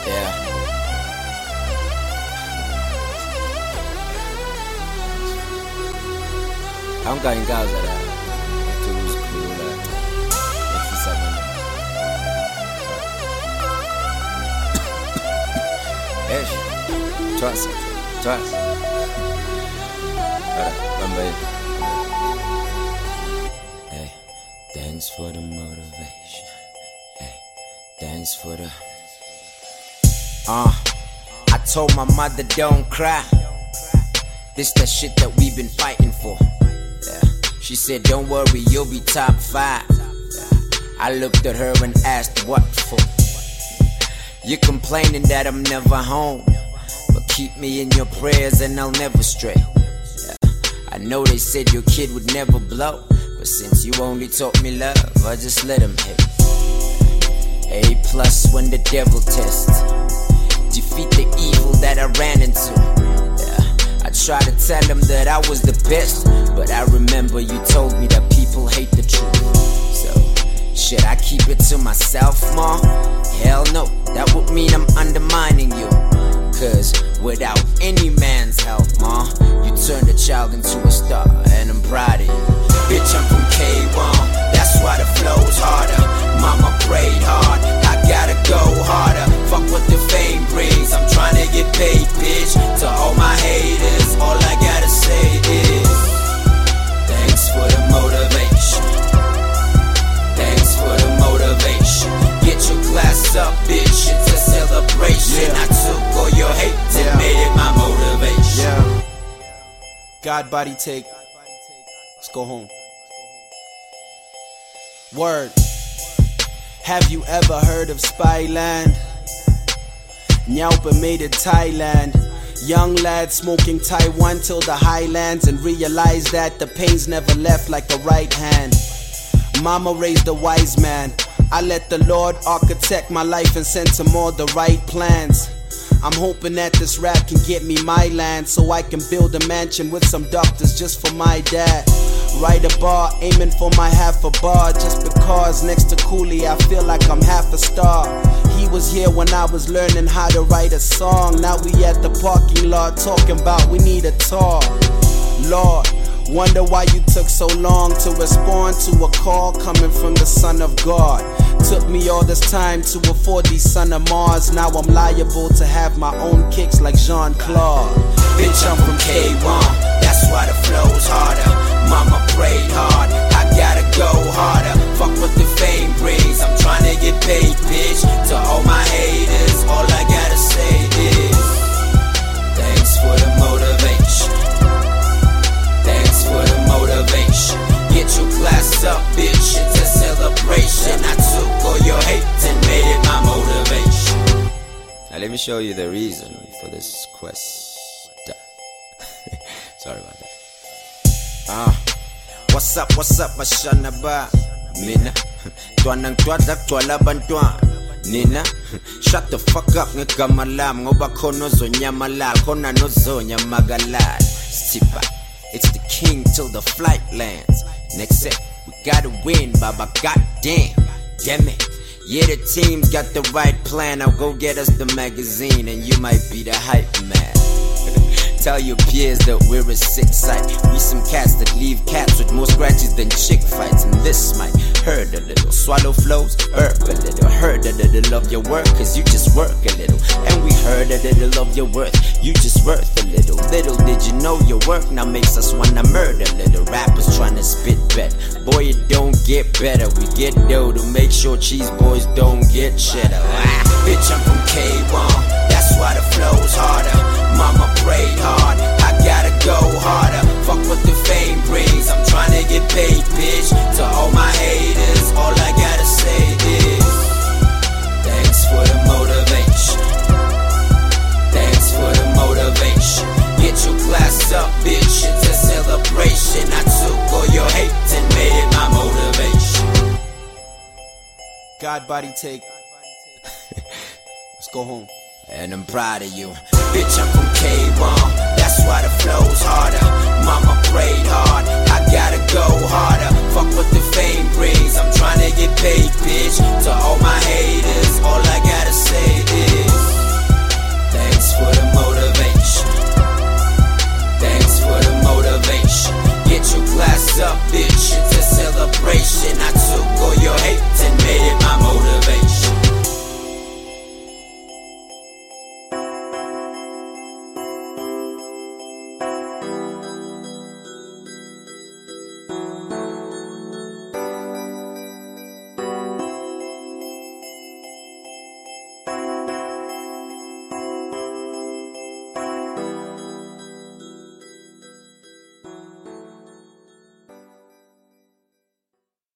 Yeah. Ang kain ka sa da. Tulus kula. Nafisa mo. Eish. Trust. Bambay. Hey, thanks for the motivation. Hey, thanks for the. I told my mother don't cry. This that shit that we've been fighting for. Yeah. She said don't worry, you'll be top 5. Yeah. I looked at her and asked what for. You're complaining that I'm never home, but keep me in your prayers and I'll never stray. Yeah. I know they said your kid would never blow, but since you only taught me love, I just let him hit. A+ when the devil tests. Defeat the evil that I ran into. Yeah. I tried to tell him that I was the best, but I remember you told me that people hate the truth. So, should I keep it to myself, ma? Hell no, that would mean I'm undermining you. Cause without any man's help, ma, you turned a child into a star, and I'm proud of you. Bitch, I'm from K1, that's why the flow's harder. Mama prayed hard, I gotta go harder. Fuck what the fame brings, I'm trying to get paid, bitch. To all my haters, all I gotta say is thanks for the motivation. Thanks for the motivation. Get your glass up, bitch, it's a celebration. I took all your hate and made it my motivation. God body take, let's go home. Word. Have you ever heard of Spyland? Nyaupa made it Thailand. Young lad smoking Taiwan till the highlands, and realized that the pains never left like a right hand. Mama raised a wise man. I let the Lord architect my life and sent him all the right plans. I'm hoping that this rap can get me my land, so I can build a mansion with some doctors just for my dad. Write a bar, aiming for my half a bar, just because next to Cooley I feel like I'm half a star. He was here when I was learning how to write a song. Now we at the parking lot talking about we need a tour. Lord, wonder why you took so long to respond to a call coming from the Son of God. Took me all this time to afford these Son of Mars. Now I'm liable to have my own kicks like Jean-Claude. Bitch, I'm from K1, that's why the flow's harder. Mama prayed hard, I gotta go harder. Fuck what the fame brings, I'm trying to get paid, bitch. To all my haters, all I gotta say is thanks for the motivation. Thanks for the motivation. Get your glass up, bitch, it's a celebration. I took all your hate and made it my motivation. Now let me show you the reason for this quest. Sorry about that. What's up, mashana ba? Mina, tuanang tuadak tuala bantuan. Nina, shut the fuck up, ngekamalam. Ngoba kono zonya malal, kona no zonya magalal. Stipa, it's the king till the flight lands. Next set, we gotta win, baba, goddamn. Damn it. Yeah, the team's got the right plan. I'll go get us the magazine, and you might be the hype man. Tell your peers that we're a sick sight. We some cats that leave cats with more scratches than chick fights. And this might hurt a little. Swallow flows, burp a little. Heard a little of your work, cause you just work a little. And we heard a little of your worth, you just worth a little. Little did you know your work now makes us wanna murder little. Rappers trying to spit bet. Boy, it don't get better. We get dough to make sure cheese boys don't get cheddar. Bitch, I'm from K1, that's why the flow's harder. Mama prayed hard, I gotta go harder. Fuck what the fame brings, I'm trying to get paid, bitch. To all my haters, all I gotta say is thanks for the motivation. Thanks for the motivation. Get your glass up, bitch, it's a celebration. I took all your hate and made it my motivation. God body take. Let's go home. And I'm proud of you. Bitch, I'm from K1, that's why the flow's harder. Mama prayed hard, I gotta go harder. Fuck what the fame brings, I'm trying to get paid, bitch. To all my haters, all I gotta say is up, bitch, it's a celebration. I took all your hate and made it my motivation.